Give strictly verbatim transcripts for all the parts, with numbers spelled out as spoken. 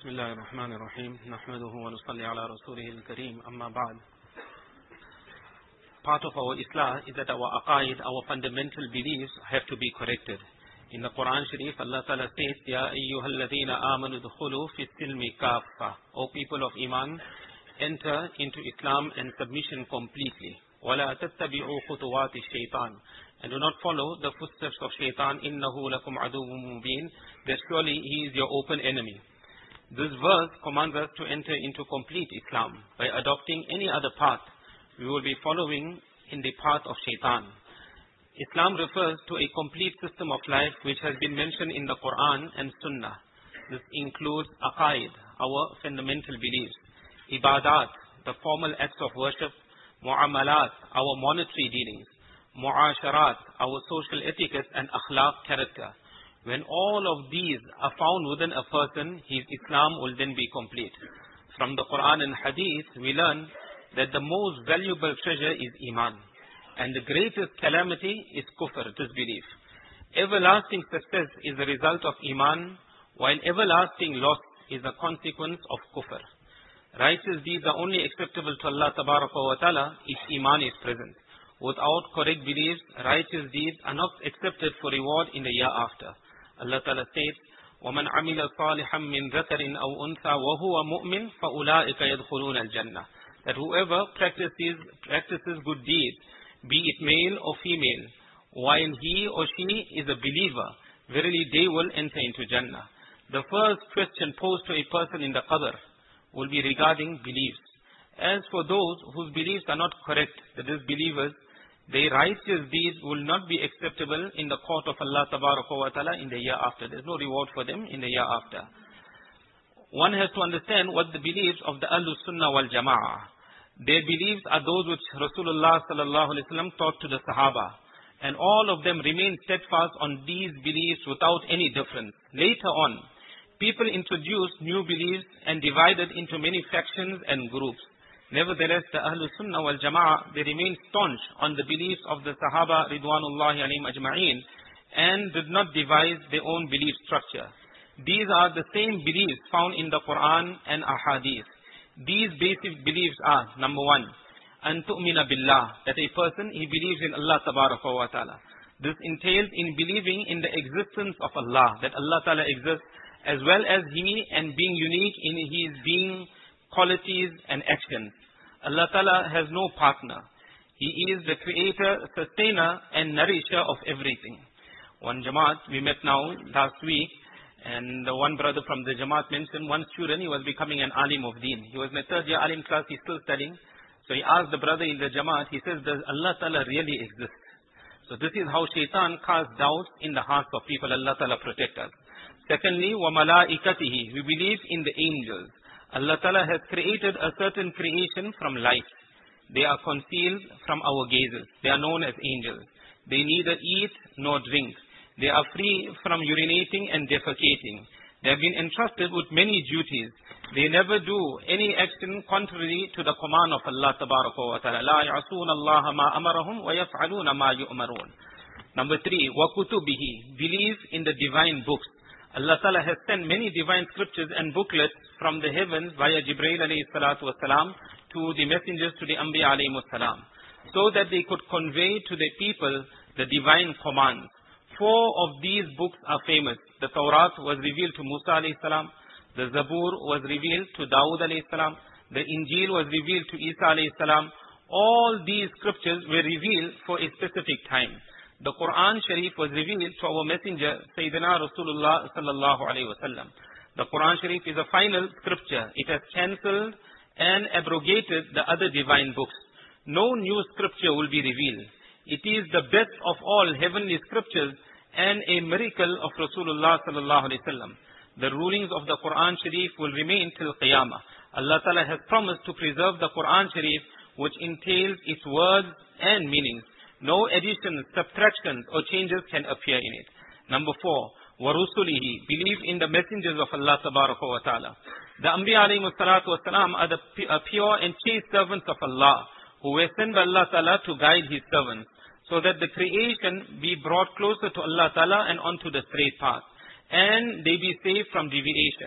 بسم الله الرحمن الرحيم نحمده ونصلي على رسوله الكريم أما بعد. Part of our Islah is that our aqaid, our fundamental beliefs have to be corrected. In the Quran Sharif, Allah Ta'ala states, Ya ayyuhal ladhina amanu dukhulu fi silmi kaffa. O people of Iman, enter into Islam and submission completely. وَلَا تَتَّبِعُوا خُطُوَاتِ الشَّيْطَانِ. And do not follow the footsteps of shaitan. إِنَّهُ لَكُمْ عَدُوٌّ مُبِينٌ. That surely he is your open enemy. This verse commands us to enter into complete Islam. By adopting any other path, we will be following in the path of shaitan. Islam refers to a complete system of life which has been mentioned in the Quran and Sunnah. This includes aqaid, our fundamental beliefs, ibadat, the formal acts of worship, mu'amalat, our monetary dealings, mu'asharat, our social etiquette, and akhlaq, character. When all of these are found within a person, his Islam will then be complete. From the Quran and Hadith, we learn that the most valuable treasure is Iman. And the greatest calamity is kufr, disbelief. Everlasting success is the result of Iman, while everlasting loss is a consequence of kufr. Righteous deeds are only acceptable to Allah Tabaraka wa Ta'ala if Iman is present. Without correct beliefs, righteous deeds are not accepted for reward in the year after. Allah Ta'ala states, وَمَنْ عَمِلَ صَالِحًا مِّن ذَكَرٍ أَوْ أُنْثَى وَهُوَ مُؤْمِنٌ فَأُولَٰئِكَ يَدْخُلُونَ الْجَنَّةَ. That whoever practices, practices good deeds, be it male or female, while he or she is a believer, verily they will enter into Jannah. The first question posed to a person in the qabr will be regarding beliefs. As for those whose beliefs are not correct, the disbelievers, their righteous deeds will not be acceptable in the court of Allah Tabaraka wa Ta'ala in the year after. There is no reward for them in the year after. One has to understand what the beliefs of the Ahlus Sunnah wal Jama'ah. Their beliefs are those which Rasulullah Sallallahu Alaihi Wasallam taught to the Sahaba. And all of them remain steadfast on these beliefs without any difference. Later on, people introduced new beliefs and divided into many factions and groups. Nevertheless, the Ahlul Sunnah wal Jama'ah, they remain staunch on the beliefs of the Sahaba Ridwanullahi alayhim ajma'een and did not devise their own belief structure. These are the same beliefs found in the Quran and Ahadith. These basic beliefs are, number one, an tu'mina billah, that a person, he believes in Allah Tabaraka wa Ta'ala. This entails in believing in the existence of Allah, that Allah Ta'ala exists, as well as He and being unique in His being, qualities and actions. Allah Ta'ala has no partner. He is the creator, sustainer and nourisher of everything. One Jamaat, we met now last week, and the one brother from the Jamaat mentioned one student, he was becoming an alim of deen. He was in the third year alim class, he's still studying. So he asked the brother in the Jamaat, he says, does Allah Ta'ala really exist? So this is how shaitan casts doubts in the hearts of people. Allah Ta'ala protect us. Secondly, wa malaikatihi, we believe in the angels. Allah Ta'ala has created a certain creation from light. They are concealed from our gazes. They are known as angels. They neither eat nor drink. They are free from urinating and defecating. They have been entrusted with many duties. They never do any action contrary to the command of Allah Tabaraka wa Ta'ala. La ya'asuna Allah ma amarahum wa yaf'aluna ma yu'marun. Number three, wa kutubihi, believe in the divine books. Allah Ta'ala has sent many divine scriptures and booklets from the heavens via Jibreel alayhi salatu wasalam to the messengers, to the Anbiya alayhi salam, so that they could convey to the people the divine commands. Four of these books are famous. The Tawrat was revealed to Musa alayhi salam. The Zabur was revealed to Dawud alayhi salam. The Injil was revealed to Isa alayhi salam. All these scriptures were revealed for a specific time. The Quran Sharif was revealed to our messenger, Sayyidina Rasulullah sallallahu alayhi wa sallam. The Quran Sharif is a final scripture. It has cancelled and abrogated the other divine books. No new scripture will be revealed. It is the best of all heavenly scriptures and a miracle of Rasulullah sallallahu alayhi wa sallam. The rulings of the Quran Sharif will remain till Qiyamah. Allah Ta'ala has promised to preserve the Quran Sharif, which entails its words and meanings. No additions, subtractions or changes can appear in it. Number four, وَرُسُلِهِ, believe in the messengers of Allah Tabaraka wa Ta'ala. The Anbiya alayhi salatu wasalam are the pure and chaste servants of Allah, who were sent by Allah Ta'ala to guide His servants, so that the creation be brought closer to Allah Ta'ala and onto the straight path, and they be saved from deviation.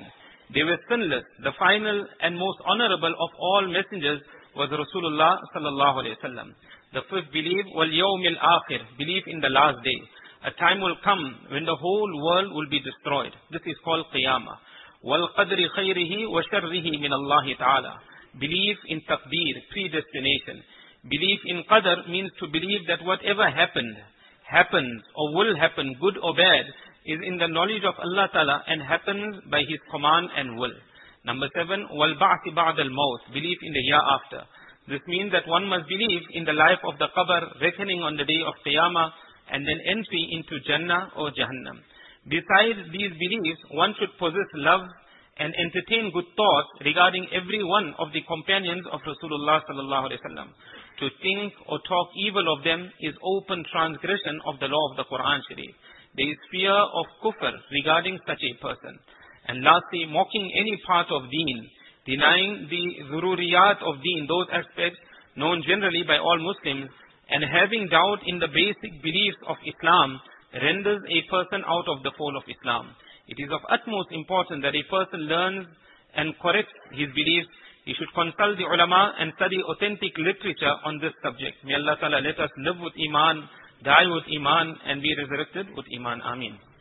They were sinless. The final and most honorable of all messengers was Rasulullah sallallahu alayhi wa sallam. The fifth belief, wal yawmil akhir, belief in the last day. A time will come when the whole world will be destroyed. This is called qiyamah. Wal qadri khayrihi wa sharrihi min Allah ta'ala. Belief in taqdeer, predestination. Belief in qadr means to believe that whatever happened, happens or will happen, good or bad, is in the knowledge of Allah Ta'ala and happens by His command and will. Number seven, wal ba'thi ba'd al-maut, belief in the year after. This means that one must believe in the life of the qabr, reckoning on the day of Qiyamah, and then entry into Jannah or Jahannam. Besides these beliefs, one should possess love and entertain good thoughts regarding every one of the companions of Rasulullah sallallahu alaihi wasallam. To think or talk evil of them is open transgression of the law of the Quran Sharif. There is fear of kufr regarding such a person. And lastly, mocking any part of deen, denying the zururiyat of deen, those aspects known generally by all Muslims, and having doubt in the basic beliefs of Islam renders a person out of the fold of Islam. It is of utmost importance that a person learns and corrects his beliefs. He should consult the ulama and study authentic literature on this subject. May Allah Ta'ala let us live with Iman, die with Iman, and be resurrected with Iman. Ameen.